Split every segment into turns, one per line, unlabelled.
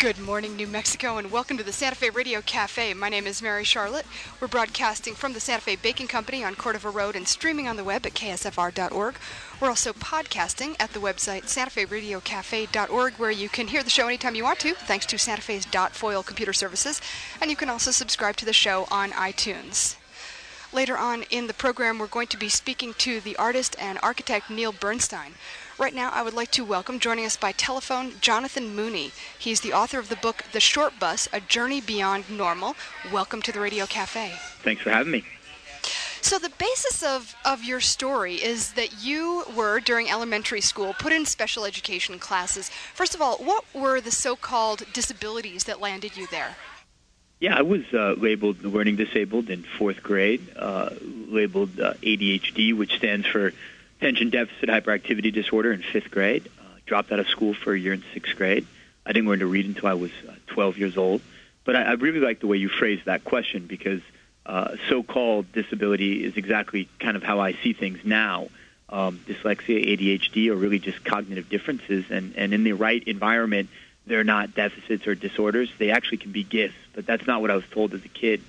Good morning, New Mexico, and welcome to the Santa Fe Radio Cafe. My name is Mary Charlotte. We're broadcasting from the Santa Fe Baking Company on Cordova Road and streaming on the web at ksfr.org. We're also podcasting at the website santaferadiocafe.org, where you can hear the show anytime you want to, thanks to Santa Fe's .foil computer services, and you can also subscribe to the show on iTunes. Later on in the program, we're going to be speaking to the artist and architect Neil Bernstein. Right now, I would like to welcome, joining us by telephone, Jonathan Mooney. He's the author of the book, The Short Bus, A Journey Beyond Normal. Welcome to the Radio Cafe.
Thanks for having me.
So the basis of your story is that you were, during elementary school, put in special education classes. First of all, what were the so-called disabilities that landed you there?
Yeah, I was labeled learning disabled in fourth grade, labeled ADHD, which stands for Attention Deficit Hyperactivity Disorder, in fifth grade. Dropped out of school for a year in sixth grade. I didn't learn to read until I was 12 years old. But I really like the way you phrased that question, because so-called disability is exactly kind of how I see things now. Dyslexia, ADHD are really just cognitive differences, and in the right environment, they're not deficits or disorders. They actually can be gifts, but that's not what I was told as a kid.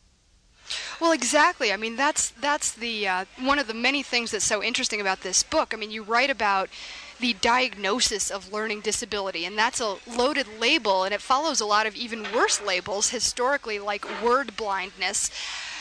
Well, exactly. I mean, that's the one of the many things that's so interesting about this book. I mean, you write about the diagnosis of learning disability, and that's a loaded label, and it follows a lot of even worse labels historically, like word blindness.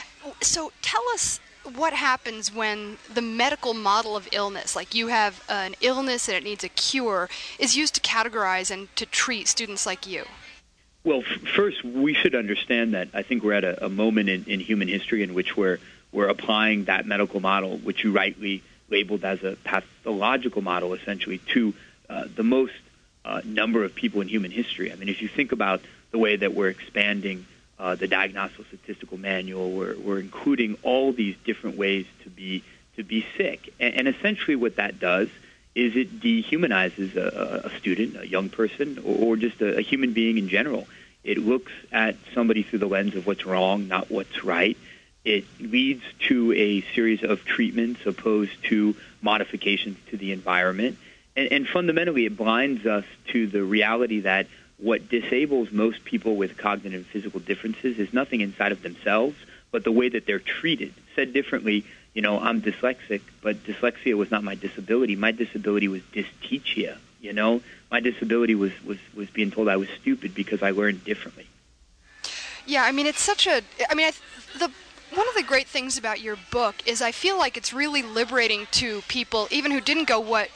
So tell us what happens when the medical model of illness, like you have an illness and it needs a cure, is used to categorize and to treat students like you.
Well, first, we should understand that I think we're at a moment in human history in which we're applying that medical model, which you rightly labeled as a pathological model, essentially, to the most number of people in human history. I mean, if you think about the way that we're expanding the Diagnostic Statistical Manual, we're including all these different ways to be sick, and essentially what that does is it dehumanizes a student, a young person, or just a human being in general. It looks at somebody through the lens of what's wrong, not what's right. It leads to a series of treatments opposed to modifications to the environment. And fundamentally, it blinds us to the reality that what disables most people with cognitive and physical differences is nothing inside of themselves, but the way that they're treated. Said differently, you know, I'm dyslexic, but dyslexia was not my disability. My disability was dystechia, you know. My disability was being told I was stupid because I learned differently.
Yeah, I mean, it's such a... I mean, one of the great things about your book is I feel like it's really liberating to people, even who didn't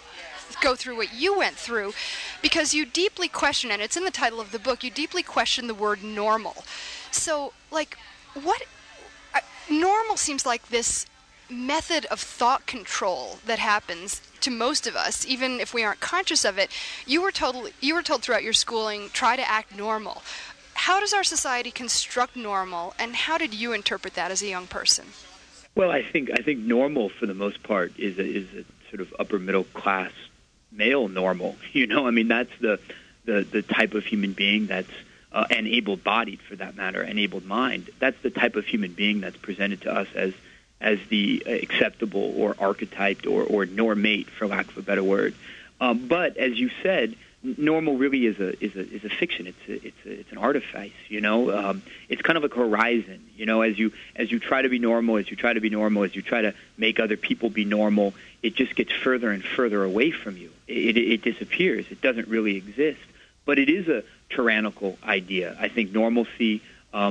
go through what you went through, because you deeply question, and it's in the title of the book, you deeply question the word normal. So, like, what... normal seems like this method of thought control that happens to most of us, even if we aren't conscious of it. You were told throughout your schooling, try to act normal. How does our society construct normal, and how did you interpret that as a young person?
Well, I think normal, for the most part, is a sort of upper middle class male normal. You know, I mean, that's the type of human being that's and able-bodied, for that matter, and able-mind. That's the type of human being that's presented to us as the acceptable or archetyped or normate, for lack of a better word. But as you said, normal really is a fiction. It's an artifice. You know, it's kind of like a horizon. You know, as you try to be normal, as you try to make other people be normal, it just gets further and further away from you. It disappears. It doesn't really exist. But it is a tyrannical idea. I think normalcy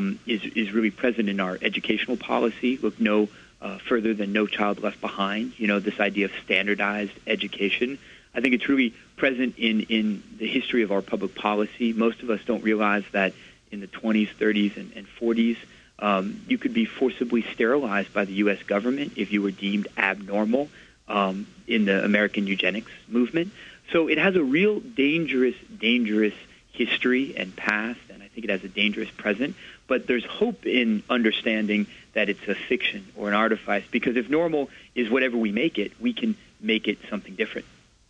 is really present in our educational policy. Look no further than No Child Left Behind. You know, this idea of standardized education. I think it's really present in the history of our public policy. Most of us don't realize that in the 20s, 30s, and 40s, you could be forcibly sterilized by the U.S. government if you were deemed abnormal in the American eugenics movement. So it has a real dangerous history and past, and I think it has a dangerous present. But there's hope in understanding that it's a fiction or an artifice, because if normal is whatever we make it, we can make it something different.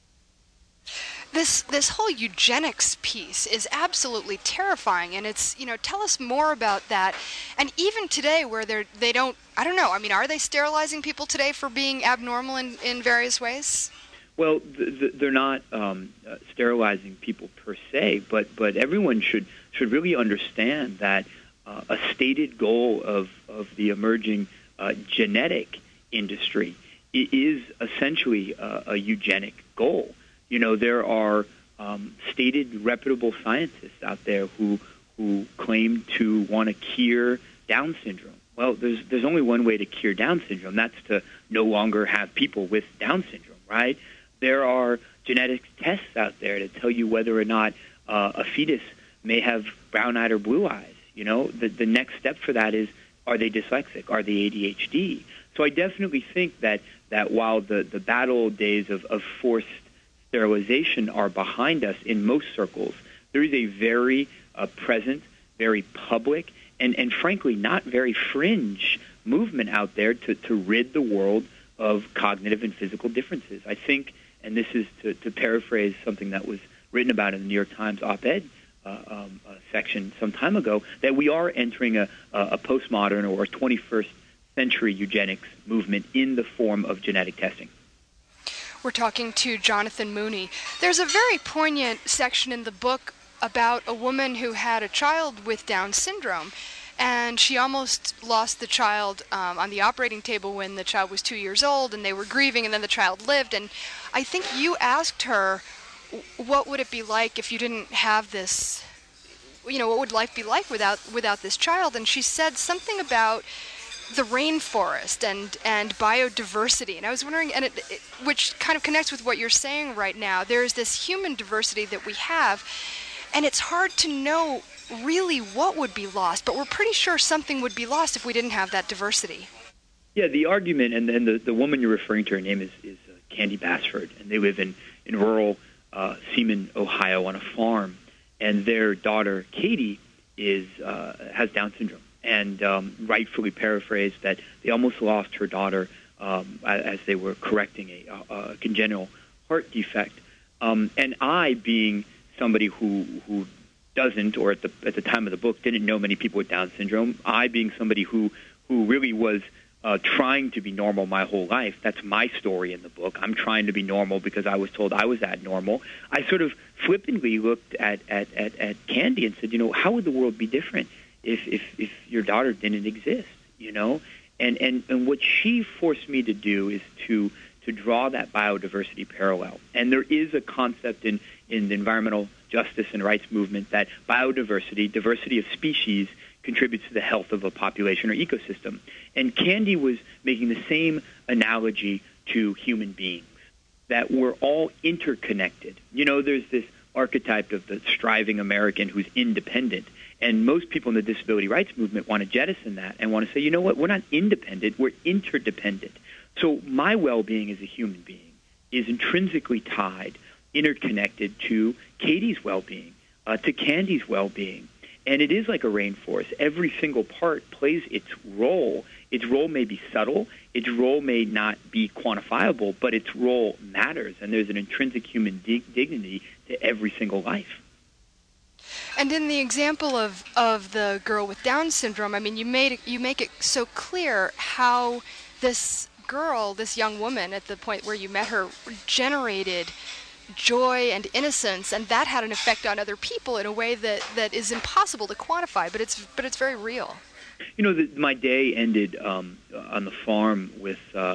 This whole eugenics piece is absolutely terrifying, and it's, you know, tell us more about that. And even today, where they don't, I don't know, I mean, are they sterilizing people today for being abnormal in various ways?
Well, they're not sterilizing people per se, but everyone should really understand that a stated goal of the emerging genetic industry is essentially a eugenic goal. You know, there are stated reputable scientists out there who claim to want to cure Down syndrome. Well, there's only one way to cure Down syndrome. That's to no longer have people with Down syndrome, right? There are genetic tests out there to tell you whether or not a fetus may have brown-eyed or blue eyes. You know, the next step for that is, are they dyslexic? Are they ADHD? So I definitely think that while the battle days of forced sterilization are behind us in most circles, there is a very present, very public, and frankly not very fringe movement out there to rid the world of cognitive and physical differences. I think, and this is to paraphrase something that was written about in the New York Times op-ed section some time ago, that we are entering a postmodern or 21st century eugenics movement in the form of genetic testing.
We're talking to Jonathan Mooney. There's a very poignant section in the book about a woman who had a child with Down syndrome, and she almost lost the child on the operating table when the child was 2 years old, and they were grieving, and then the child lived. And I think you asked her, what would it be like if you didn't have this, you know, what would life be like without this child? And she said something about the rainforest and biodiversity. And I was wondering, and which kind of connects with what you're saying right now. There's this human diversity that we have, and it's hard to know really what would be lost, but we're pretty sure something would be lost if we didn't have that diversity.
Yeah, the argument, and the woman you're referring to, her name is Candy Basford, and they live in rural Seaman, Ohio, on a farm, and their daughter Katie has Down syndrome, and rightfully paraphrased that they almost lost her daughter as they were correcting a congenital heart defect. And I, being somebody who doesn't, or at the time of the book, didn't know many people with Down syndrome, I, being somebody who really was trying to be normal my whole life. That's my story in the book. I'm trying to be normal because I was told I was abnormal. I sort of flippantly looked at Candy and said, you know, how would the world be different if your daughter didn't exist, you know? And what she forced me to do is to draw that biodiversity parallel. And there is a concept in the environmental justice and rights movement that biodiversity, diversity of species, contributes to the health of a population or ecosystem. And Candy was making the same analogy to human beings, that we're all interconnected. You know, there's this archetype of the striving American who's independent. And most people in the disability rights movement want to jettison that and want to say, you know what, we're not independent, we're interdependent. So my well-being as a human being is intrinsically tied, interconnected to Katie's well-being, to Candy's well-being. And it is like a rainforest. Every single part plays its role. Its role may be subtle. Its role may not be quantifiable, but its role matters. And there's an intrinsic human dignity to every single life.
And in the example of the girl with Down syndrome, I mean, you make it so clear how this girl, this young woman, at the point where you met her, generated joy and innocence, and that had an effect on other people in a way that is impossible to quantify, but it's very real.
You know, my day ended on the farm with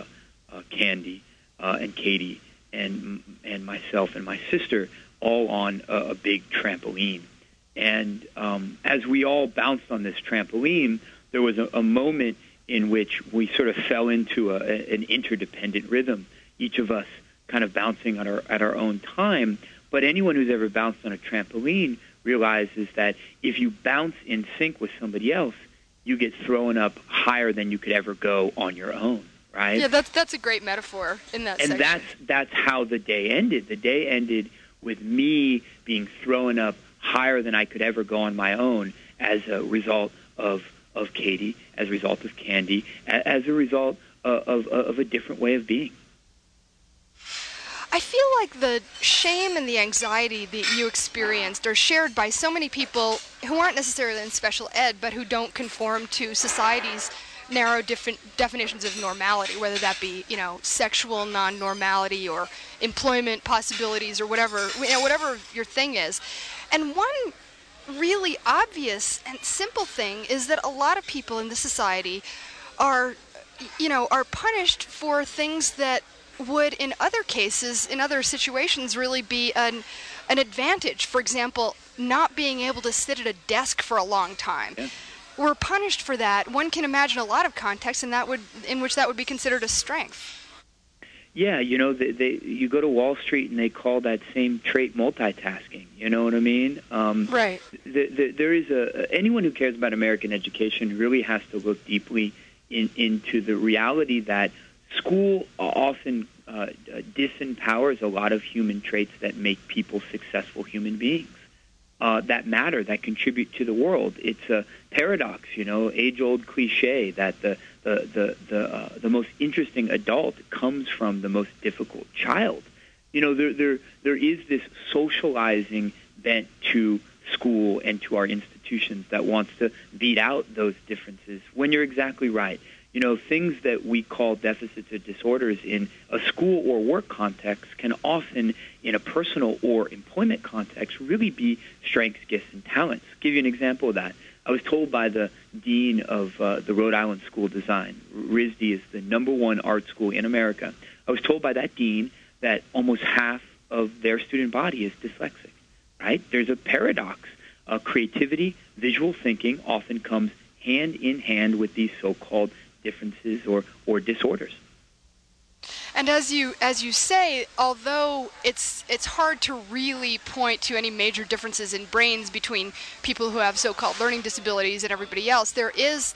Candy and Katie and myself and my sister, all on a big trampoline. And as we all bounced on this trampoline, there was a moment in which we sort of fell into an interdependent rhythm, each of us kind of bouncing at our own time. But anyone who's ever bounced on a trampoline realizes that if you bounce in sync with somebody else, you get thrown up higher than you could ever go on your own, right?
Yeah, that's a great metaphor in that section.
And that's how the day ended. The day ended with me being thrown up higher than I could ever go on my own as a result of Katie, as a result of Candy, as a result of a different way of being.
I feel like the shame and the anxiety that you experienced are shared by so many people who aren't necessarily in special ed, but who don't conform to society's narrow different definitions of normality, whether that be, sexual non-normality or employment possibilities or whatever, whatever your thing is. And one really obvious and simple thing is that a lot of people in the society are punished for things that would, in other cases, in other situations, really be an advantage. For example, not being able to sit at a desk for a long time.
Yeah.
We're punished for that. One can imagine a lot of contexts in which that would be considered a strength.
Yeah, you go to Wall Street and they call that same trait multitasking. You know what I mean?
Right.
There is anyone who cares about American education really has to look deeply into the reality that school often disempowers a lot of human traits that make people successful human beings, that matter, that contribute to the world. It's a paradox, age-old cliche that the most interesting adult comes from the most difficult child. There is this socializing bent to school and to our institutions that wants to beat out those differences, when you're exactly right. Things that we call deficits or disorders in a school or work context can often, in a personal or employment context, really be strengths, gifts, and talents. I'll give you an example of that. I was told by the dean of the Rhode Island School of Design, RISD is the #1 art school in America. I was told by that dean that almost half of their student body is dyslexic, right? There's a paradox. Creativity, visual thinking often comes hand in hand with these so-called differences or disorders.
And as you say, although it's hard to really point to any major differences in brains between people who have so-called learning disabilities and everybody else, there is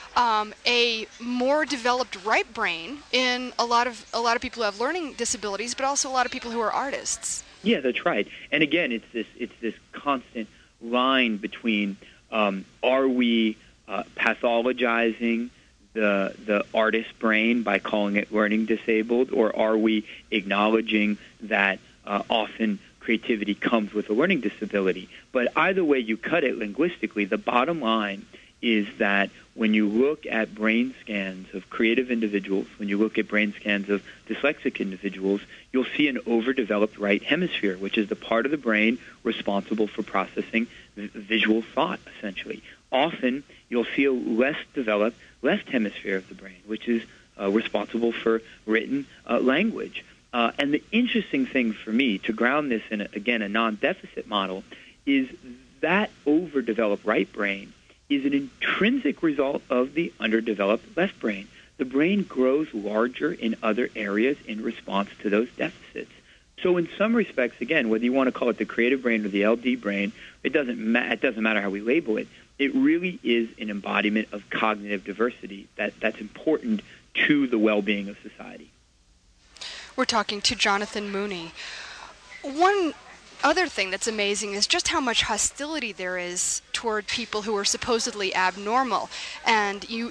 a more developed right brain in a lot of people who have learning disabilities, but also a lot of people who are artists.
Yeah, that's right. And again, it's this constant line between are we pathologizing the artist brain by calling it learning disabled, or are we acknowledging that often creativity comes with a learning disability? But either way you cut it linguistically, the bottom line is that when you look at brain scans of creative individuals, when you look at brain scans of dyslexic individuals, you'll see an overdeveloped right hemisphere, which is the part of the brain responsible for processing visual thought, essentially. Often, you'll see a less developed left hemisphere of the brain, which is responsible for written language. And the interesting thing for me, to ground this in, again, a non-deficit model, is that overdeveloped right brain is an intrinsic result of the underdeveloped left brain. The brain grows larger in other areas in response to those deficits. So in some respects, again, whether you want to call it the creative brain or the LD brain, it doesn't matter how we label it. It really is an embodiment of cognitive diversity that's important to the well-being of society.
We're talking to Jonathan Mooney. One other thing that's amazing is just how much hostility there is toward people who are supposedly abnormal. And you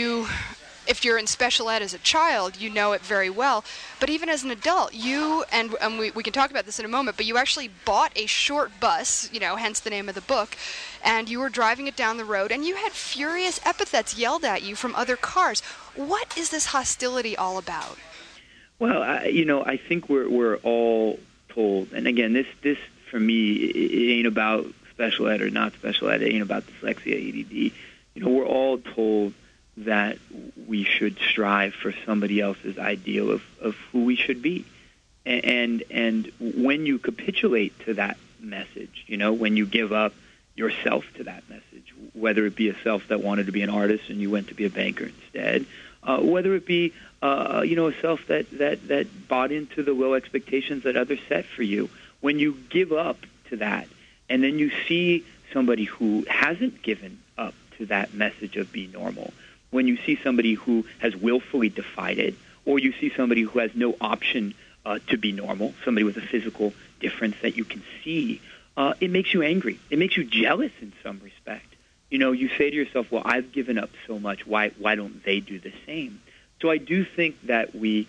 if you're in special ed as a child, you know it very well. But even as an adult, you, and we can talk about this in a moment, but you actually bought a short bus, hence the name of the book, and you were driving it down the road, and you had furious epithets yelled at you from other cars. What is this hostility all about?
Well, I think we're all told, and again, this for me, it ain't about special ed or not special ed. It ain't about dyslexia, ADD. We're all told that we should strive for somebody else's ideal of who we should be. And when you capitulate to that message, when you give up yourself to that message, whether it be a self that wanted to be an artist and you went to be a banker instead, whether it be a self that bought into the low expectations that others set for you, when you give up to that and then you see somebody who hasn't given up to that message of be normal, when you see somebody who has willfully defied it, or you see somebody who has no option to be normal, somebody with a physical difference that you can see, it makes you angry. It makes you jealous in some respect. You say to yourself, well, I've given up so much. Why don't they do the same? So I do think that we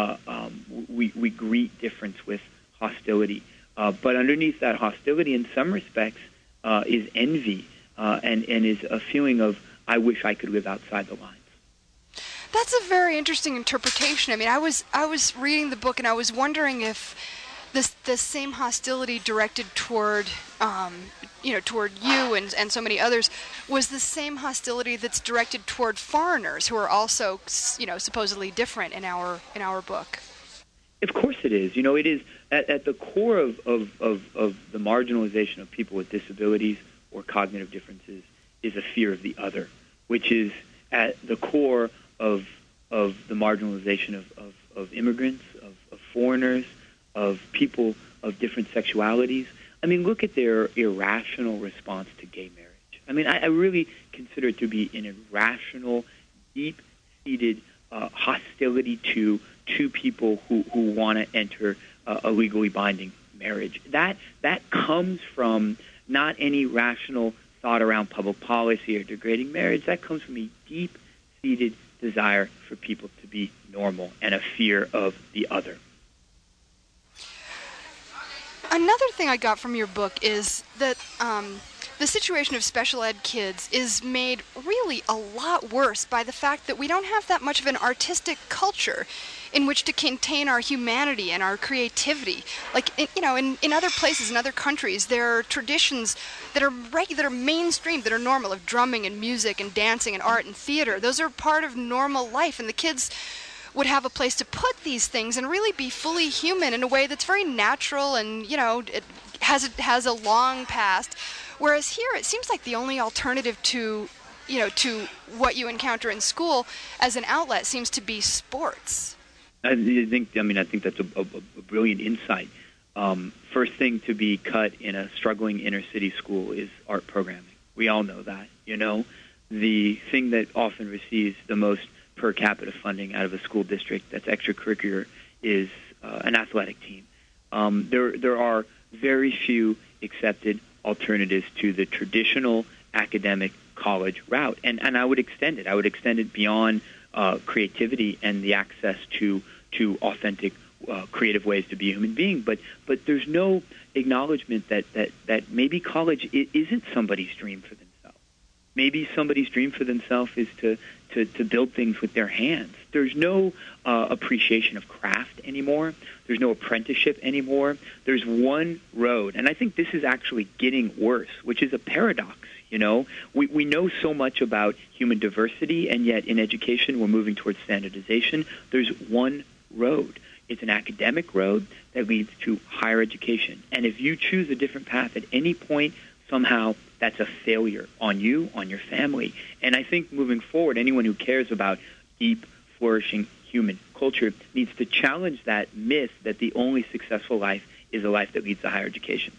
greet difference with hostility. But underneath that hostility, in some respects, is envy and is a feeling of, I wish I could live outside the lines.
That's a very interesting interpretation. I mean, I was reading the book and I was wondering if this same hostility directed toward toward you and so many others was the same hostility that's directed toward foreigners who are also supposedly different in our book.
Of course it is. It is at the core of the marginalization of people with disabilities or cognitive differences is a fear of the other, which is at the core of the marginalization of immigrants, of foreigners, of people of different sexualities. I mean, look at their irrational response to gay marriage. I mean, I really consider it to be an irrational, deep-seated hostility to people who want to enter a legally binding marriage. That comes from not any rational thought around public policy or degrading marriage. That comes from a deep-seated desire for people to be normal and a fear of the other.
Another thing I got from your book is that the situation of special ed kids is made really a lot worse by the fact that we don't have that much of an artistic culture in which to contain our humanity and our creativity. Like, in other places, in other countries, there are traditions that are mainstream, that are normal, of drumming and music and dancing and art and theater. Those are part of normal life, and the kids would have a place to put these things and really be fully human in a way that's very natural and, it has a long past. Whereas here, it seems like the only alternative to what you encounter in school as an outlet seems to be sports.
I think that's a brilliant insight. First thing to be cut in a struggling inner city school is art programming. We all know that. The thing that often receives the most per capita funding out of a school district that's extracurricular is an athletic team. There are very few accepted alternatives to the traditional academic college route, and I would extend it. I would extend it beyond creativity and the access to authentic, creative ways to be a human being. But there's no acknowledgement that maybe college isn't somebody's dream for themselves. Maybe somebody's dream for themselves is to build things with their hands. There's no appreciation of craft anymore. There's no apprenticeship anymore. There's one road, and I think this is actually getting worse, which is a paradox. We know so much about human diversity, and yet in education we're moving towards standardization. There's one road. It's an academic road that leads to higher education. And if you choose a different path at any point, somehow that's a failure on you, on your family. And I think moving forward, anyone who cares about deep, flourishing human culture needs to challenge that myth that the only successful life is a life that leads to higher education.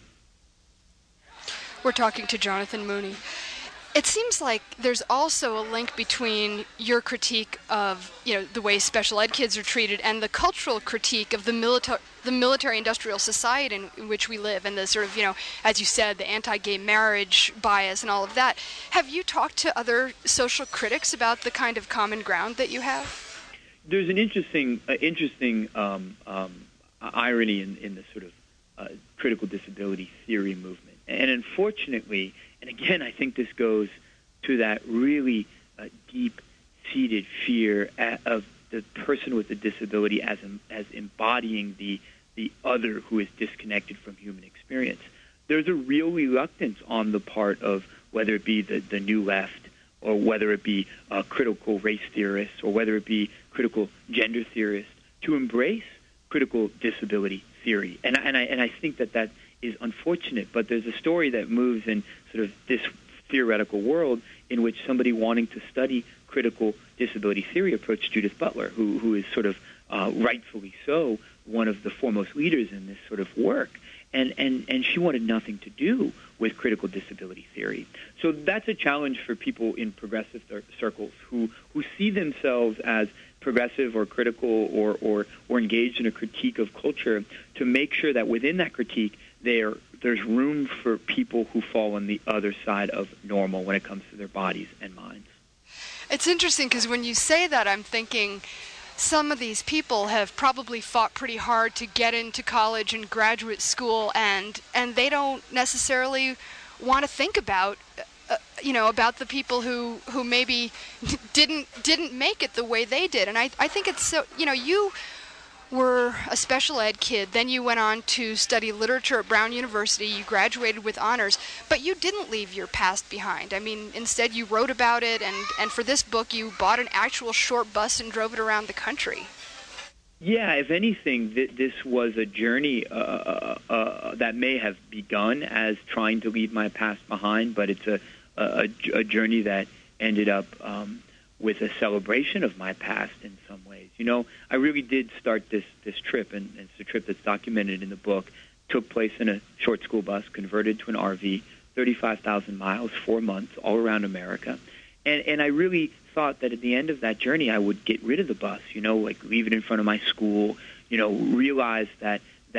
We're talking to Jonathan Mooney. It seems like there's also a link between your critique of, the way special ed kids are treated and the cultural critique of the military-industrial society in which we live, and the sort of, as you said, the anti-gay marriage bias and all of that. Have you talked to other social critics about the kind of common ground that you have?
There's an interesting irony in the sort of critical disability theory movement. And unfortunately, and again, I think this goes to that really deep-seated fear of the person with a disability as embodying the other who is disconnected from human experience. There's a real reluctance on the part of whether it be the new left or whether it be critical race theorists or whether it be critical gender theorists to embrace critical disability theory. And I think that is unfortunate, but there's a story that moves in sort of this theoretical world in which somebody wanting to study critical disability theory approached Judith Butler, who is sort of rightfully so one of the foremost leaders in this sort of work. And she wanted nothing to do with critical disability theory. So that's a challenge for people in progressive circles who see themselves as progressive or critical or engaged in a critique of culture, to make sure that within that critique there's room for people who fall on the other side of normal when it comes to their bodies and minds.
It's interesting because when you say that, I'm thinking some of these people have probably fought pretty hard to get into college and graduate school, and they don't necessarily want to think about about the people who maybe didn't make it the way they did. And I think it's so, you were a special ed kid, then you went on to study literature at Brown University, you graduated with honors, but you didn't leave your past behind. I mean, instead you wrote about it, and for this book you bought an actual short bus and drove it around the country.
Yeah, if anything, this was a journey that may have begun as trying to leave my past behind, but it's a journey that ended up with a celebration of my past in some ways. I really did start this trip, and it's a trip that's documented in the book. Took place in a short school bus, converted to an RV, 35,000 miles, 4 months, all around America. And I really thought that at the end of that journey, I would get rid of the bus, like leave it in front of my school, realize that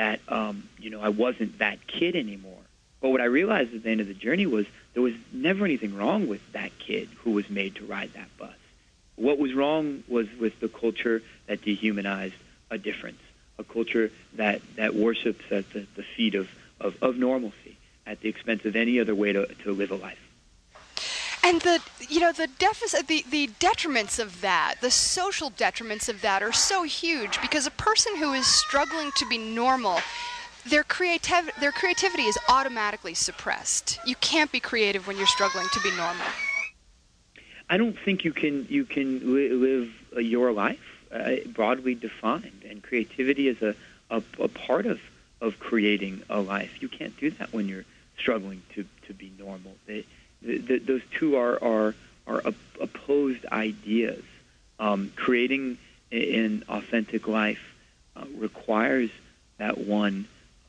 I wasn't that kid anymore. But what I realized at the end of the journey was there was never anything wrong with that kid who was made to ride that bus. What was wrong was with the culture that dehumanized a difference, a culture that worships at the feet of normalcy at the expense of any other way to live a life.
And the deficit, the detriments of that, the social detriments of that are so huge, because a person who is struggling to be normal, their creativity is automatically suppressed. You can't be creative when you're struggling to be normal.
I don't think you can live your life broadly defined, and creativity is a part of creating a life. You can't do that when you're struggling to be normal. Those two are opposed ideas. Creating an authentic life requires that one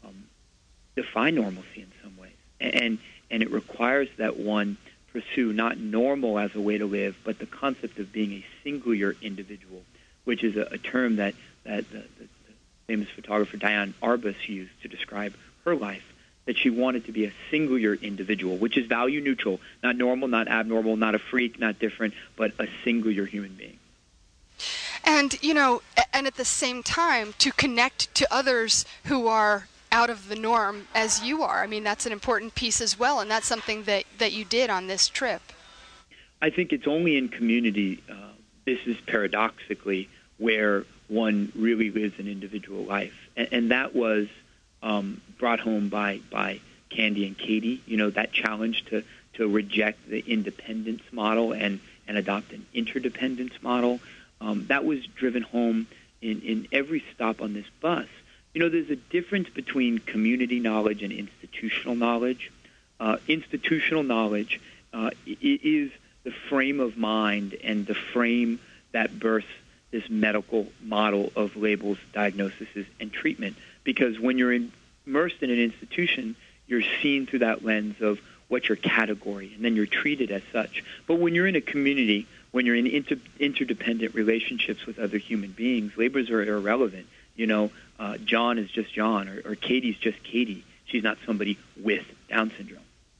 define normalcy in some ways, and it requires that one pursue not normal as a way to live, but the concept of being a singular individual, which is a term that the famous photographer Diane Arbus used to describe her life, that she wanted to be a singular individual, which is value neutral, not normal, not abnormal, not a freak, not different, but a singular human being.
And, and at the same time, to connect to others who are out of the norm as you are. I mean, that's an important piece as well, and that's something that you did on this trip.
I think it's only in community, this is paradoxically, where one really lives an individual life. And that was brought home by Candy and Katie, that challenge to reject the independence model and adopt an interdependence model. That was driven home in every stop on this bus. There's a difference between community knowledge and institutional knowledge. Institutional knowledge is the frame of mind and the frame that births this medical model of labels, diagnoses, and treatment. Because when you're immersed in an institution, you're seen through that lens of what's your category, and then you're treated as such. But when you're in a community, when you're in interdependent relationships with other human beings, labels are irrelevant. John is just John, or Katie's just Katie. She's not somebody with Down syndrome.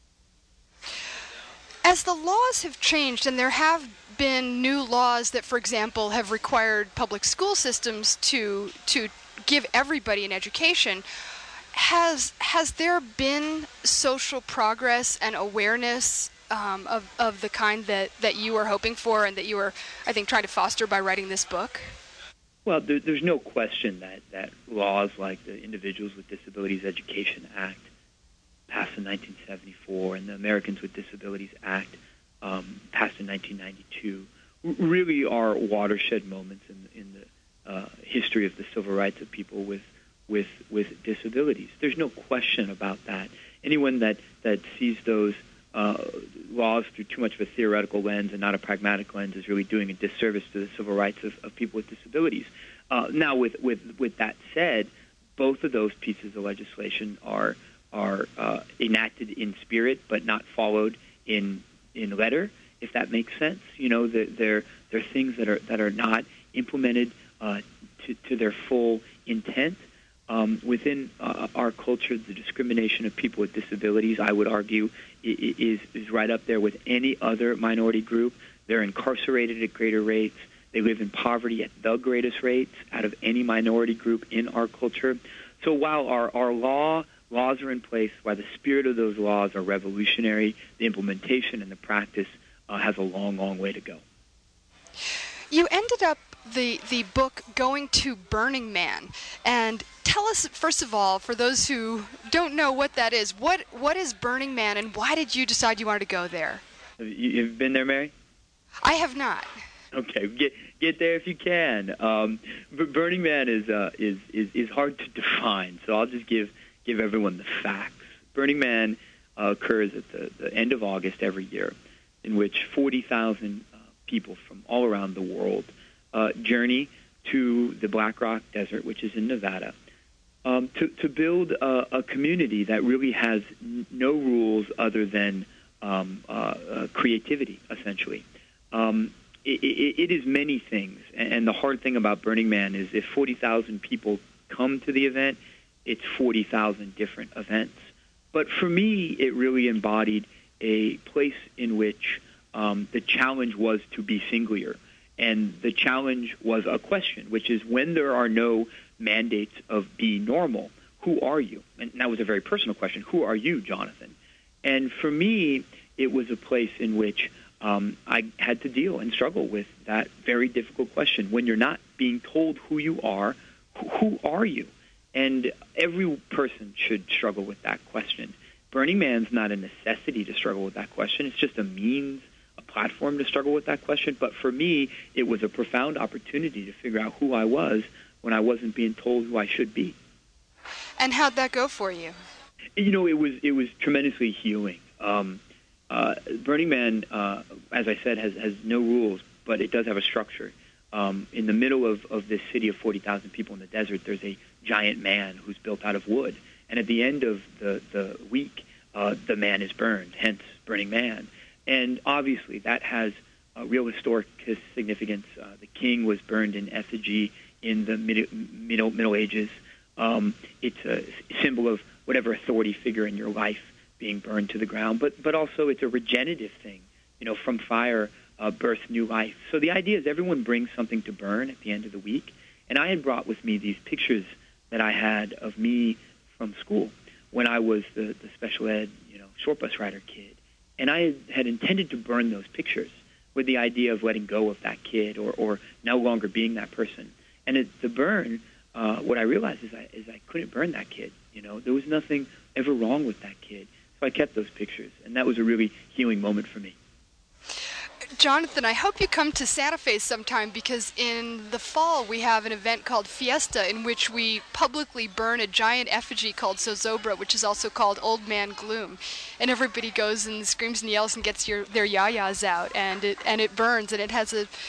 As the laws have changed, and there have been new laws that, for example, have required public school systems to give everybody an education, has there been social progress and awareness of the kind that you were hoping for and that you were, I think, trying to foster by writing this book?
Well, there's no question that laws like the Individuals with Disabilities Education Act, passed in 1974, and the Americans with Disabilities Act, passed in 1992, really are watershed moments in the history of the civil rights of people with disabilities. There's no question about that. Anyone that sees those laws through too much of a theoretical lens and not a pragmatic lens is really doing a disservice to the civil rights of people with disabilities. Now, with that said, both of those pieces of legislation are enacted in spirit but not followed in letter, if that makes sense. They're things that are not implemented to their full intent. Within our culture, the discrimination of people with disabilities, I would argue, is right up there with any other minority group. They're incarcerated at greater rates. They live in poverty at the greatest rates out of any minority group in our culture. So while our law laws are in place, why the spirit of those laws are revolutionary, the implementation and the practice has a long, long way to go.
You ended up the book going to Burning Man, and tell us, first of all, for those who don't know what that is, what is Burning Man, and why did you decide you wanted to go there?
You've been there, Mary?
I have not.
Okay, get there if you can. But Burning Man is hard to define, so I'll just give everyone the facts. Burning Man occurs at the end of August every year, in which 40,000 people from all around the world journey to the Black Rock Desert, which is in Nevada, to build a community that really has no rules other than creativity, essentially. It is many things, and the hard thing about Burning Man is if 40,000 people come to the event, it's 40,000 different events. But for me, it really embodied a place in which the challenge was to be singular. And the challenge was a question, which is when there are no mandates of be normal, who are you? And that was a very personal question. Who are you, Jonathan? And for me, it was a place in which I had to deal and struggle with that very difficult question. When you're not being told who you are, who are you? And every person should struggle with that question. Burning Man's not a necessity to struggle with that question. It's just a means, a platform to struggle with that question. But for me, it was a profound opportunity to figure out who I was when I wasn't being told who I should be.
And how'd that go for you?
You know, it was tremendously healing. Burning Man, as I said, has no rules, but it does have a structure. In the middle of this city of 40,000 people in the desert, there's a giant man who's built out of wood. And at the end of the week, the man is burned, hence Burning Man. And obviously that has a real historic significance. The king was burned in effigy in the Middle Ages. It's a symbol of whatever authority figure in your life being burned to the ground, but also it's a regenerative thing. You know, from fire, birth new life. So the idea is everyone brings something to burn at the end of the week. And I had brought with me these pictures that I had of me from school when I was the special ed, short bus rider kid. And I had intended to burn those pictures with the idea of letting go of that kid or no longer being that person. And the burn, what I realized is I couldn't burn that kid. There was nothing ever wrong with that kid. So I kept those pictures, and that was a really healing moment for me.
Jonathan, I hope you come to Santa Fe sometime, because in the fall we have an event called Fiesta in which we publicly burn a giant effigy called Zozobra, which is also called Old Man Gloom. And everybody goes and screams and yells and gets their yayas out, and it burns, and it has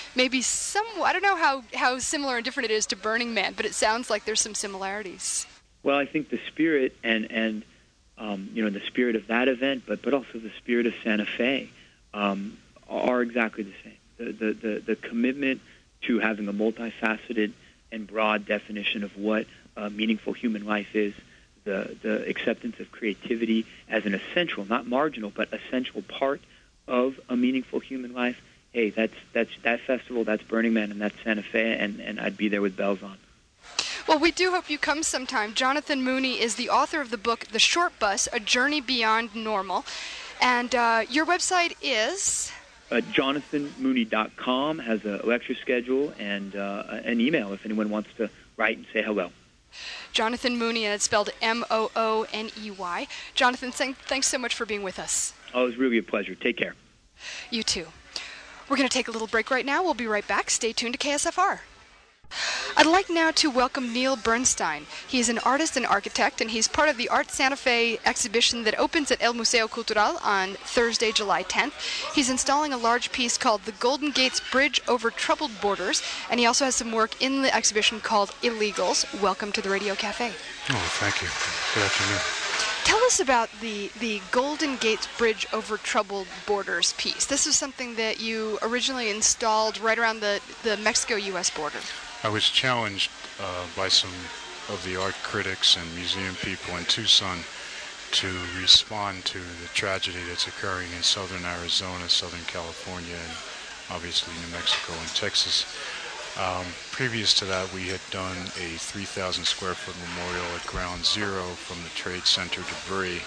I don't know how similar and different it is to Burning Man, but it sounds like there's some similarities. Well,
I think the spirit and the spirit of that event, but also the spirit of Santa Fe, are exactly the same. The commitment to having a multifaceted and broad definition of what a meaningful human life is, the acceptance of creativity as an essential, not marginal, but essential part of a meaningful human life. Hey, that's that festival, that's Burning Man, and that's Santa Fe, and I'd be there with bells on.
Well, we do hope you come sometime. Jonathan Mooney is the author of the book, The Short Bus, A Journey Beyond Normal. And your website is?
JonathanMooney.com has a lecture schedule and an email if anyone wants to write and say hello.
Jonathan Mooney, and it's spelled Mooney. Jonathan, thanks so much for being with us.
Oh, it was really a pleasure. Take care.
You too. We're going to take a little break right now. We'll be right back. Stay tuned to KSFR. I'd like now to welcome Neil Bernstein. He's an artist and architect, and he's part of the Art Santa Fe exhibition that opens at El Museo Cultural on Thursday, July 10th. He's installing a large piece called The Golden Gates Bridge Over Troubled Borders, and he also has some work in the exhibition called Illegals. Welcome to the Radio Cafe.
Oh, thank you. Good afternoon.
Tell us about the Golden Gates Bridge Over Troubled Borders piece. This is something that you originally installed right around the Mexico-U.S. border.
I was challenged by some of the art critics and museum people in Tucson to respond to the tragedy that's occurring in southern Arizona, southern California, and obviously New Mexico and Texas. Previous to that, we had done a 3,000 square foot memorial at Ground Zero from the Trade Center debris.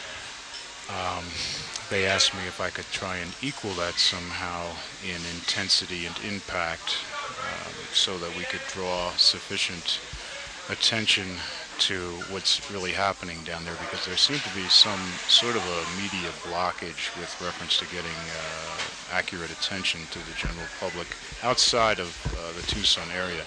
They asked me if I could try and equal that somehow in intensity and impact, so that we could draw sufficient attention to what's really happening down there, because there seemed to be some sort of a media blockage with reference to getting accurate attention to the general public outside of the Tucson area.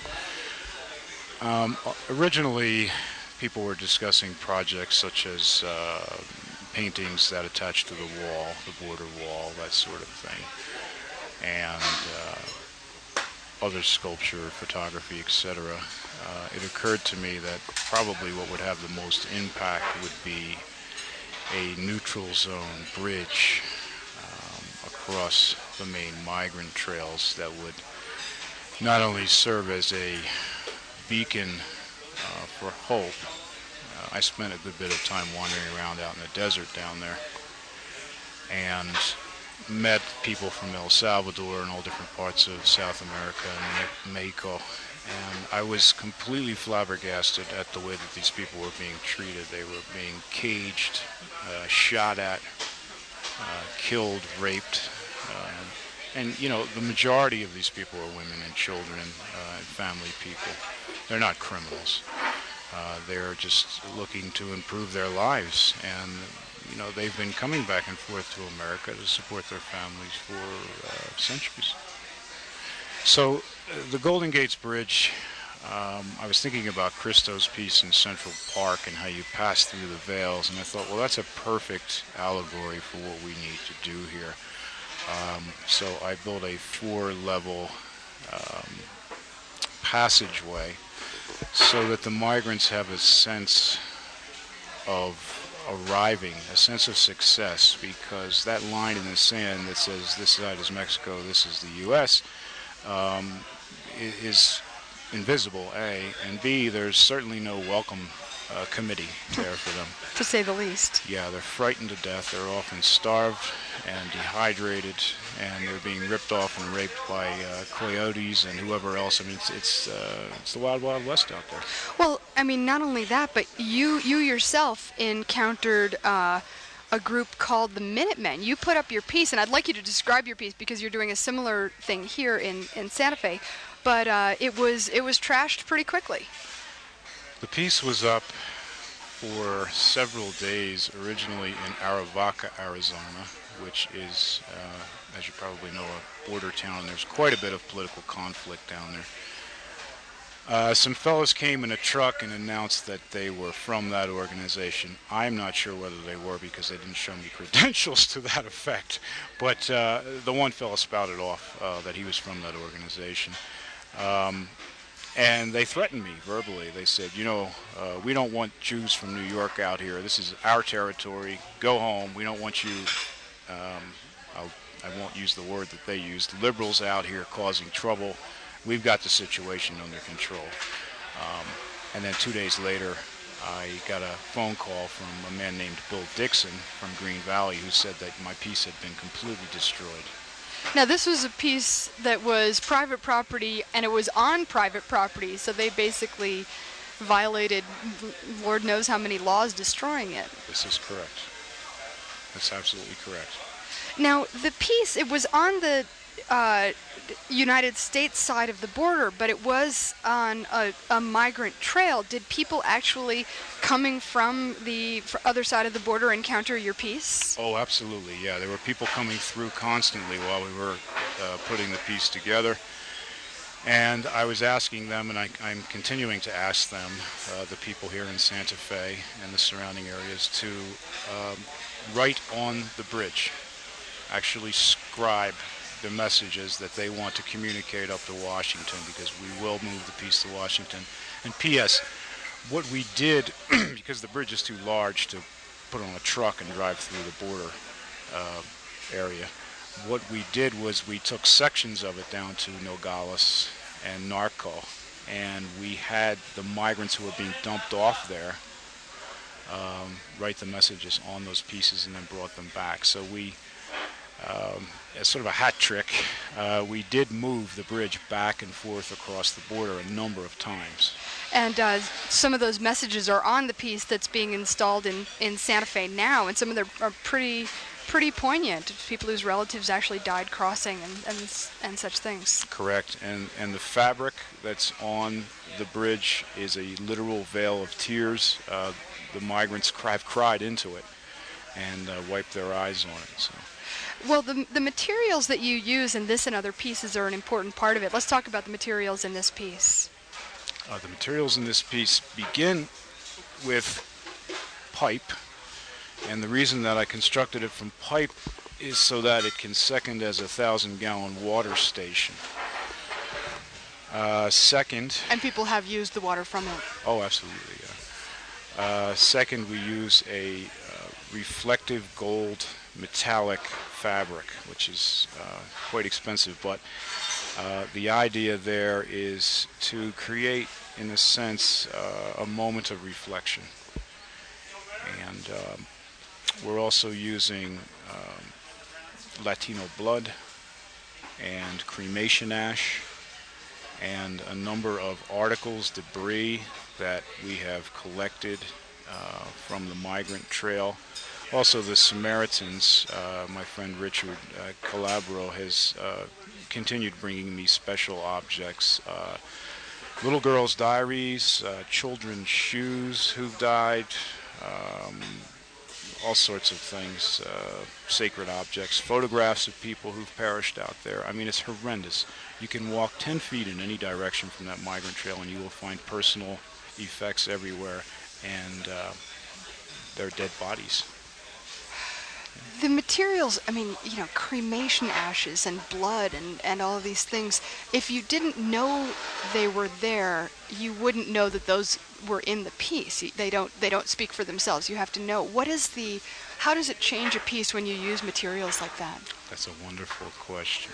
Originally, people were discussing projects such as paintings that attach to the wall, the border wall, that sort of thing, and other sculpture, photography, etc. It occurred to me that probably what would have the most impact would be a neutral zone bridge across the main migrant trails that would not only serve as a beacon for hope. I spent a good bit of time wandering around out in the desert down there and met people from El Salvador and all different parts of South America and Mexico, and I was completely flabbergasted at the way that these people were being treated. They were being caged, shot at, killed, raped, and you know, the majority of these people are women and children and family people. They're not criminals. They're just looking to improve their lives, and you know, they've been coming back and forth to America to support their families for centuries. So the Golden Gates Bridge, I was thinking about Christo's piece in Central Park and how you pass through the veils, and I thought, well, that's a perfect allegory for what we need to do here. So I built a 4-level passageway so that the migrants have a sense of arriving, a sense of success, because that line in the sand that says this side is Mexico, this is the U.S., is invisible, A, and B, there's certainly no welcome committee there for them.
To say the least.
Yeah, they're frightened to death. They're often starved and dehydrated, and they're being ripped off and raped by coyotes and whoever else. I mean, it's the wild, wild west out there.
Well, I mean, not only that, but you yourself encountered a group called the Minutemen. You put up your piece, and I'd like you to describe your piece because you're doing a similar thing here in Santa Fe, but it was trashed pretty quickly.
The piece was up for several days, originally in Arivaca, Arizona, which is, as you probably know, a border town, and there's quite a bit of political conflict down there. Some fellows came in a truck and announced that they were from that organization. I'm not sure whether they were because they didn't show me credentials to that effect, but the one fellow spouted off that he was from that organization. And they threatened me verbally. They said, you know, we don't want Jews from New York out here. This is our territory. Go home. We don't want you, I won't use the word that they used, liberals out here causing trouble. We've got the situation under control. And then 2 days later, I got a phone call from a man named Bill Dixon from Green Valley who said that my piece had been completely destroyed.
Now, this was a piece that was private property, and it was on private property, so they basically violated Lord knows how many laws destroying it.
This is correct. That's absolutely correct.
Now, the piece, it was on the United States side of the border, but it was on a migrant trail. Did people actually coming from the other side of the border encounter your piece?
Oh, absolutely, yeah. There were people coming through constantly while we were putting the piece together. And I was asking them, and I'm continuing to ask them, the people here in Santa Fe and the surrounding areas, to write on the bridge, actually scribe the messages that they want to communicate up to Washington, because we will move the piece to Washington. And P.S., what we did, because the bridge is too large to put on a truck and drive through the border area, what we did was we took sections of it down to Nogales and Narco, and we had the migrants who were being dumped off there write the messages on those pieces and then brought them back. So we as sort of a hat trick, we did move the bridge back and forth across the border a number of times.
And some of those messages are on the piece that's being installed in Santa Fe now, and some of them are pretty poignant. People whose relatives actually died crossing and such things.
Correct. And the fabric that's on the bridge is a literal veil of tears. The migrants have cried into it and wiped their eyes on it. So.
Well, the materials that you use in this and other pieces are an important part of it. Let's talk about the materials in this piece.
The materials in this piece begin with pipe, and the reason that I constructed it from pipe is so that it can second as a 1,000-gallon water station. Second...
And people have used the water from it.
Oh, absolutely, yeah. Second, we use a reflective gold metallic fabric, which is quite expensive, but the idea there is to create, in a sense, a moment of reflection. And we're also using Latino blood and cremation ash and a number of articles, debris that we have collected from the migrant trail. Also, the Samaritans, my friend Richard Calabro has continued bringing me special objects. Little girls' diaries, children's shoes who've died, all sorts of things, sacred objects, photographs of people who've perished out there. I mean, it's horrendous. You can walk 10 feet in any direction from that migrant trail and you will find personal effects everywhere, and they're dead bodies.
The materials, I mean, cremation ashes and blood and all of these things, if you didn't know they were there, you wouldn't know that those were in the piece. They don't speak for themselves. You have to know. How does it change a piece when you use materials like that?
That's a wonderful question.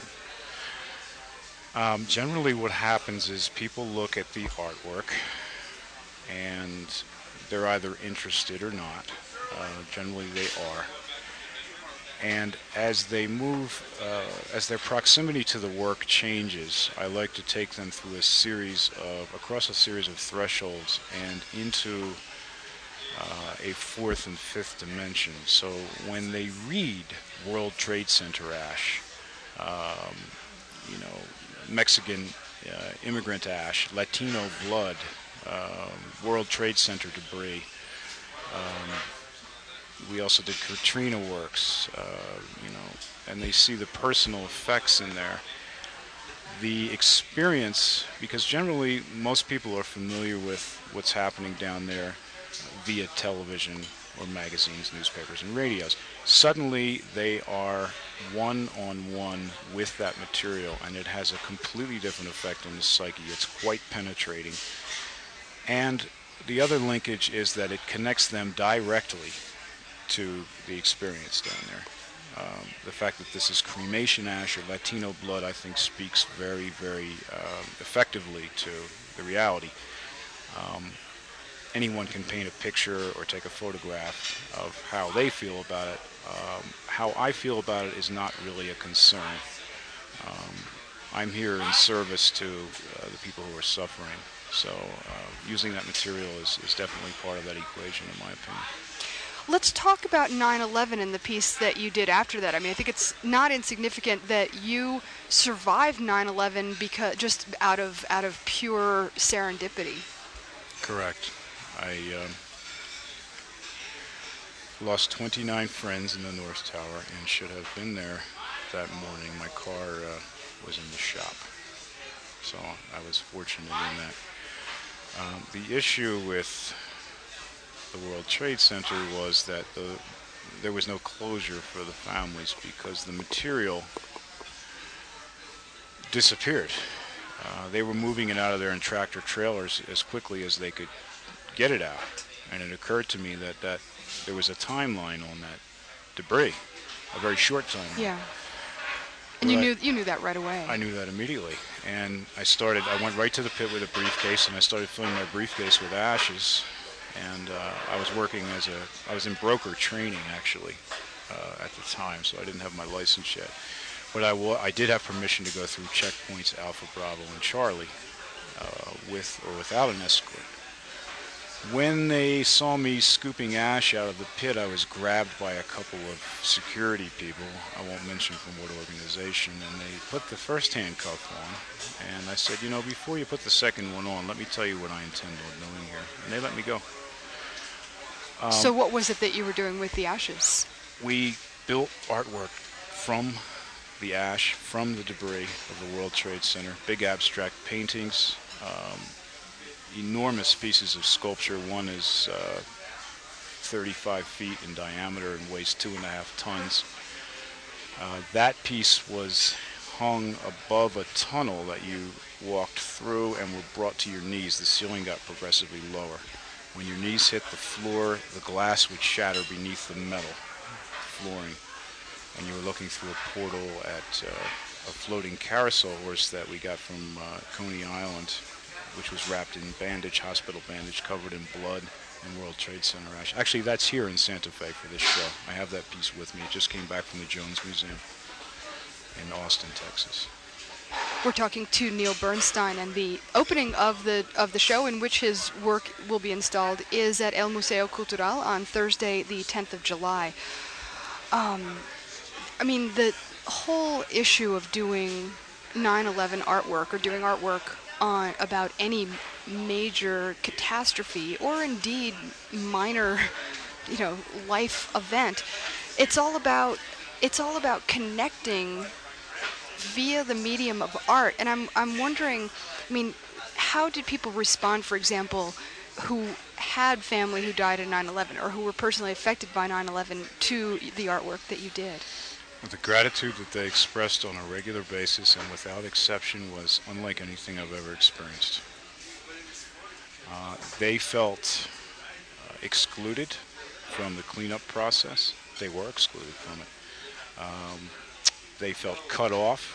Generally what happens is people look at the artwork and they're either interested or not. Generally they are. And as they move, as their proximity to the work changes, I like to take them through across a series of thresholds and into a fourth and fifth dimension. So when they read World Trade Center ash, Mexican immigrant ash, Latino blood, World Trade Center debris, we also did Katrina works, and they see the personal effects in there. The experience, because generally most people are familiar with what's happening down there via television or magazines, newspapers, and radios. Suddenly they are one-on-one with that material, and it has a completely different effect on the psyche. It's quite penetrating. And the other linkage is that it connects them directly to the experience down there. The fact that this is cremation ash or Latino blood, I think, speaks very, very effectively to the reality. Anyone can paint a picture or take a photograph of how they feel about it. How I feel about it is not really a concern. I'm here in service to the people who are suffering. So using that material is definitely part of that equation, in my opinion.
Let's talk about 9/11 and the piece that you did after that. I mean, I think it's not insignificant that you survived 9/11 because just out of pure serendipity.
Correct. I lost 29 friends in the North Tower and should have been there that morning. My car was in the shop, so I was fortunate in that. The issue with the World Trade Center was that there was no closure for the families because the material disappeared. They were moving it out of there in tractor trailers as quickly as they could get it out. And it occurred to me that there was a timeline on that debris, a very short timeline.
Yeah. And you knew that right away.
I knew that immediately. And I went right to the pit with a briefcase and I started filling my briefcase with ashes. And I was working I was in broker training, actually, at the time, so I didn't have my license yet. But I did have permission to go through checkpoints Alpha, Bravo, and Charlie with or without an escort. When they saw me scooping ash out of the pit, I was grabbed by a couple of security people, I won't mention from what organization, and they put the first handcuff on. And I said, before you put the second one on, let me tell you what I intend on doing here. And they let me go.
So what was it that you were doing with the ashes?
We built artwork from the ash, from the debris of the World Trade Center, big abstract paintings, enormous pieces of sculpture. One is 35 feet in diameter and weighs 2.5 tons. That piece was hung above a tunnel that you walked through and were brought to your knees. The ceiling got progressively lower. When your knees hit the floor, the glass would shatter beneath the metal flooring, and you were looking through a portal at a floating carousel horse that we got from Coney Island, which was wrapped in bandage, hospital bandage, covered in blood and World Trade Center ash. Actually, that's here in Santa Fe for this show. I have that piece with me. It just came back from the Jones Museum in Austin, Texas.
We're talking to Neil Bernstein, and the opening of the show, in which his work will be installed, is at El Museo Cultural on Thursday, the 10th of July. The whole issue of doing 9/11 artwork or doing artwork about any major catastrophe or indeed minor, life event, it's all about connecting via the medium of art. And I'm wondering, how did people respond, for example, who had family who died in 9/11 or who were personally affected by 9/11 to the artwork that you did?
The gratitude that they expressed on a regular basis and without exception was unlike anything I've ever experienced. They felt excluded from the cleanup process. They were excluded from it. They felt cut off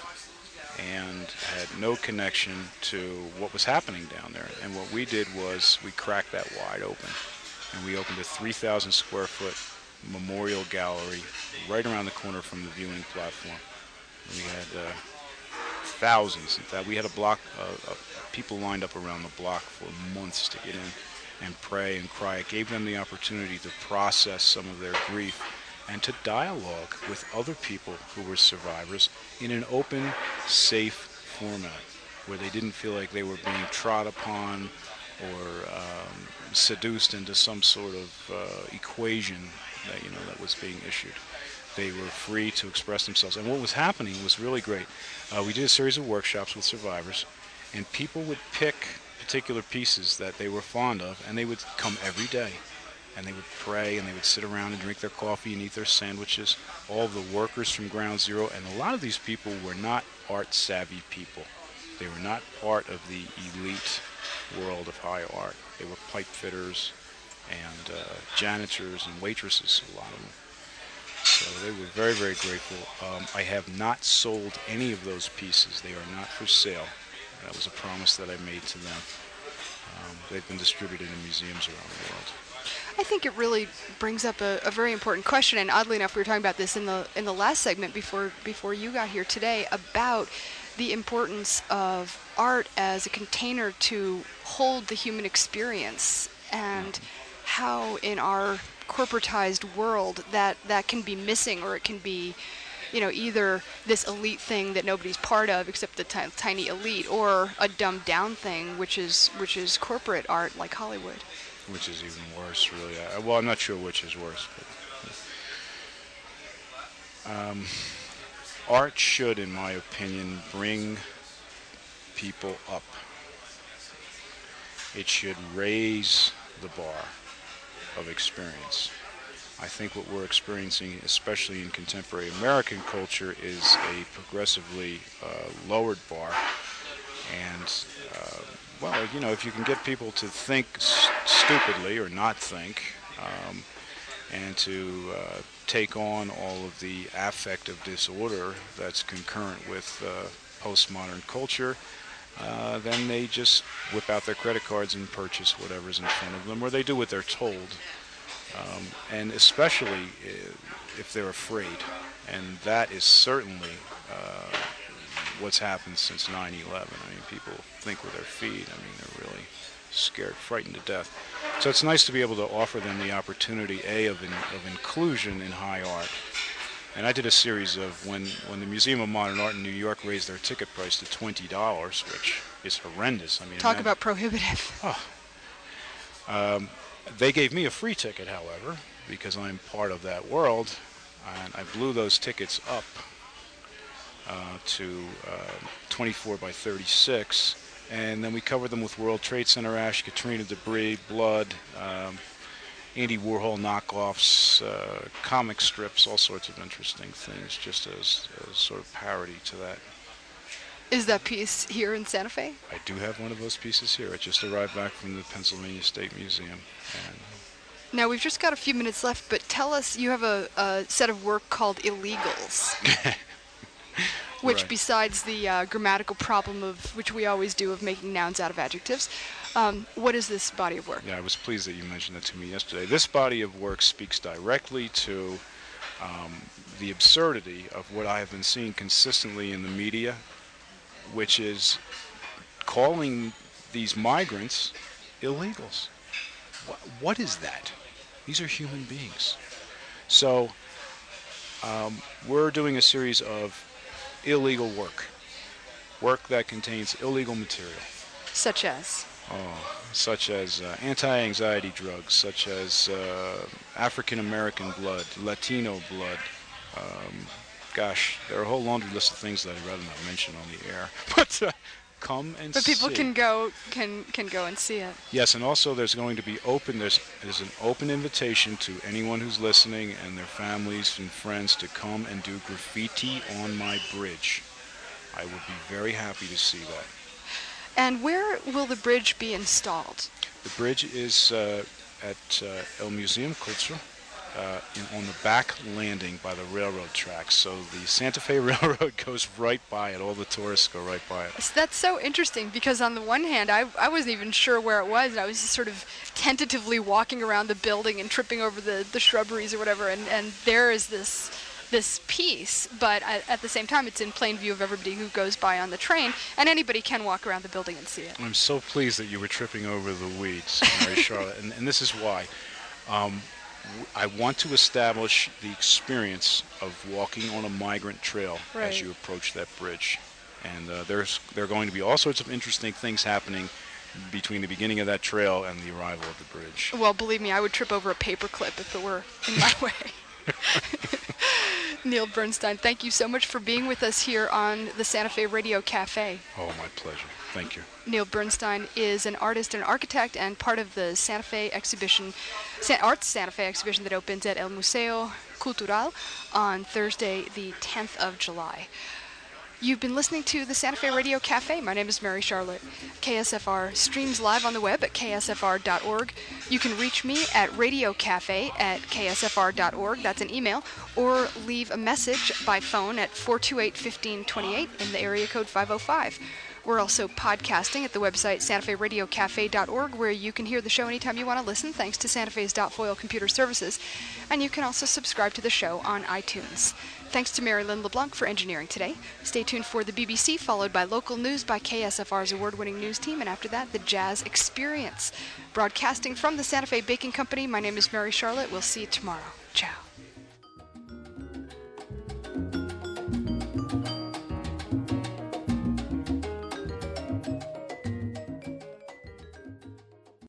and had no connection to what was happening down there. And what we did was we cracked that wide open, and we opened a 3,000 square foot memorial gallery right around the corner from the viewing platform. We had thousands. In fact, we had a block of people lined up around the block for months to get in and pray and cry. It gave them the opportunity to process some of their grief and to dialogue with other people who were survivors in an open, safe format where they didn't feel like they were being trod upon or seduced into some sort of equation that was being issued. They were free to express themselves. And what was happening was really great. We did a series of workshops with survivors, and people would pick particular pieces that they were fond of, and they would come every day. And they would pray, and they would sit around and drink their coffee and eat their sandwiches. All of the workers from Ground Zero, and a lot of these people were not art-savvy people. They were not part of the elite world of high art. They were pipe fitters and janitors and waitresses, a lot of them. So they were very, very grateful. I have not sold any of those pieces. They are not for sale. That was a promise that I made to them. They've been distributed in museums around the world.
I think it really brings up a very important question, and oddly enough, we were talking about this in the last segment before you got here today, about the importance of art as a container to hold the human experience, and how in our corporatized world that can be missing, or it can be, either this elite thing that nobody's part of except the tiny elite, or a dumbed down thing, which is corporate art like Hollywood.
Which is even worse, really. Well, I'm not sure which is worse, but art should, in my opinion, bring people up. It should raise the bar of experience. I think what we're experiencing, especially in contemporary American culture, is a progressively lowered bar. And, if you can get people to think stupidly or not think, and to take on all of the affective disorder that's concurrent with postmodern culture, then they just whip out their credit cards and purchase whatever's in front of them, or they do what they're told. and especially if they're afraid. And that is certainly what's happened since 9/11. I mean, people think with their feet. I mean, they're really scared, frightened to death. So it's nice to be able to offer them the opportunity, of inclusion in high art. And I did a series of when the Museum of Modern Art in New York raised their ticket price to $20, which is horrendous. I mean,
talk about prohibitive.
They gave me a free ticket, however, because I'm part of that world, and I blew those tickets up to 24 by 36, and then we covered them with World Trade Center ash, Katrina debris, blood, Andy Warhol knockoffs, comic strips, all sorts of interesting things, just as sort of parody to that.
Is that piece here in Santa Fe?
I do have one of those pieces here. It just arrived back from the Pennsylvania State Museum. And
now, we've just got a few minutes left, but tell us, you have a set of work called Illegals, which
Right.
besides the grammatical problem which we always do of making nouns out of adjectives, what is this body of work?
Yeah, I was pleased that you mentioned that to me yesterday. This body of work speaks directly to the absurdity of what I have been seeing consistently in the media, which is calling these migrants illegals. What is that? These are human beings. So we're doing a series of illegal work that contains illegal material.
Such as?
Such as anti-anxiety drugs, such as African-American blood, Latino blood. Gosh, there are a whole laundry list of things that I'd rather not mention on the air. But come and see.
But people can go and see it.
Yes, and also there's going to be there's an open invitation to anyone who's listening and their families and friends to come and do graffiti on my bridge. I would be very happy to see that.
And where will the bridge be installed?
The bridge is at El Museum Cultural on the back landing by the railroad tracks. So the Santa Fe Railroad goes right by it. All the tourists go right by it.
So that's so interesting because on the one hand, I wasn't even sure where it was. And I was just sort of tentatively walking around the building and tripping over the shrubberies or whatever. And there is this piece, but at the same time, it's in plain view of everybody who goes by on the train, and anybody can walk around the building and see it.
I'm so pleased that you were tripping over the weeds, Mary Charlotte, and this is why. I want to establish the experience of walking on a migrant trail as you approach that bridge. And there are going to be all sorts of interesting things happening between the beginning of that trail and the arrival of the bridge.
Well, believe me, I would trip over a paperclip if it were in my way. Neil Bernstein, thank you so much for being with us here on the Santa Fe Radio Cafe.
Oh, my pleasure. Thank you.
Neil Bernstein is an artist and architect and part of the Santa Fe exhibition, Arts Santa Fe exhibition that opens at El Museo Cultural on Thursday, the 10th of July. You've been listening to the Santa Fe Radio Cafe. My name is Mary Charlotte. KSFR streams live on the web at ksfr.org. You can reach me at radiocafe@ksfr.org. That's an email. Or leave a message by phone at 428-1528 in the area code 505. We're also podcasting at the website santaferadiocafe.org, where you can hear the show anytime you want to listen, thanks to Santa Fe's .foil computer services. And you can also subscribe to the show on iTunes. Thanks to Mary Lynn LeBlanc for engineering today. Stay tuned for the BBC, followed by local news by KSFR's award-winning news team, and after that, the Jazz Experience. Broadcasting from the Santa Fe Baking Company, my name is Mary Charlotte. We'll see you tomorrow. Ciao.